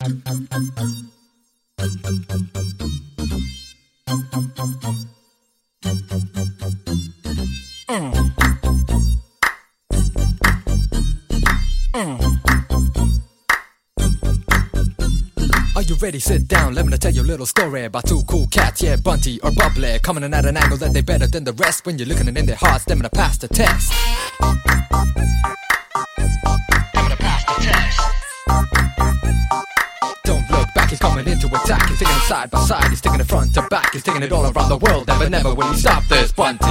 Are you ready? Sit down, let me tell you a little story about two cool cats, yeah, Bunty or Bubbly, coming in at an angle that they better than the rest. When you're looking in their hearts, them gonna pass the test. Don't look back, he's coming in to attack. He's taking it side by side, he's taking it front to back. He's taking it all around the world, never will he stop this Bunty.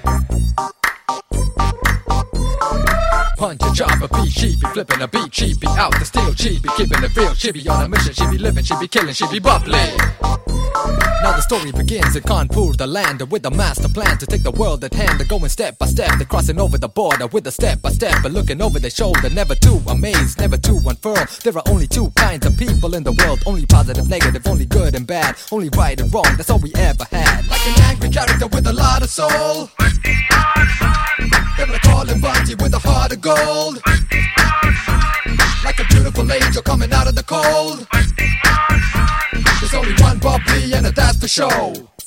Punch a chopper, beat sheepy, flipping a beat, she be out to steal, she be keeping it real, she be on a mission, she be living, she be killing, she be bubbly. Now the story begins in Kanpur, the land with a master plan to take the world at hand. They're going step by step, they're crossing over the border with a step by step, but looking over their shoulder, never to amaze, never to unfurl. There are only two kinds of people in the world, only positive, negative, only good and bad, only right and wrong, that's all we ever had. Like an angry character with a lot of soul, they're gonna call him Bunty with a heart of gold. Like a beautiful angel coming out of the cold. There's only one Bubbly and that's the show.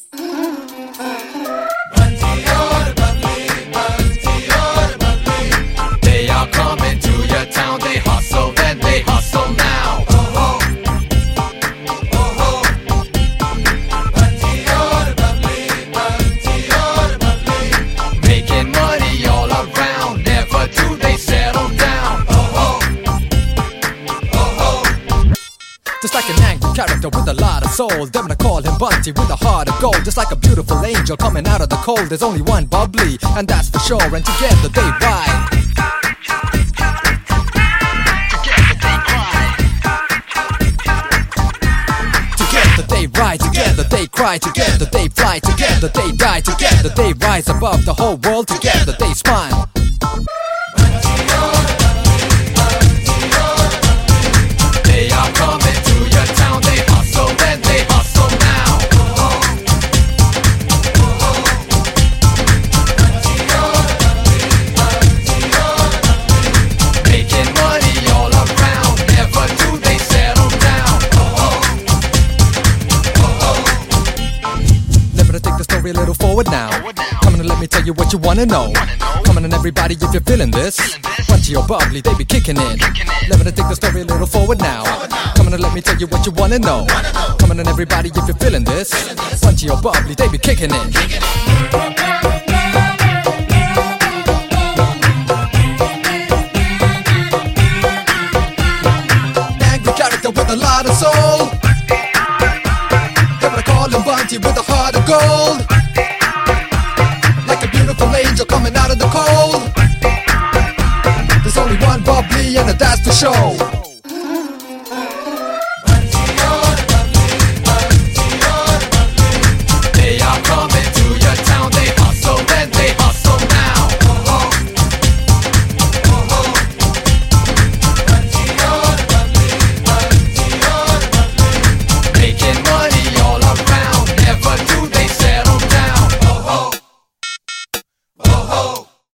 Bunty or the Bubbly, Bunty or the Bubbly. They are coming to your town, they hustle, then they hustle now. Oh-ho, oh-ho. Bunty or the Bubbly, Bunty or the Bubbly. Making money all around, never do they settle down. Oh-ho, oh-ho. Just like an angry character with a lot of soul, they're gonna call him Bunty with a heart of gold. Just like a beautiful angel coming out of the cold, there's only one Bubbly, and that's for sure. And together they ride. Together they ride, together they cry, together they fly, together they die, together they rise above the whole world, together they smile. They are coming to your town, they hustle and they hustle now. Making money all around, never do they settle down. Let me take the story a little forward now. Come on and let me tell you what you wanna know. Come on and everybody, if you're feeling this, Bunty or Bubbly, they be kicking it. Let me take the story a little forward now. Come on and let me tell you what you wanna know. Come on and everybody, if you're feeling this, Bunty or Bubbly, they be kicking it. Angry character with a lot of soul, they're gonna call him Bunty with a heart of gold. Like a beautiful angel coming out of the cold. There's only one Bubbly and that's the show.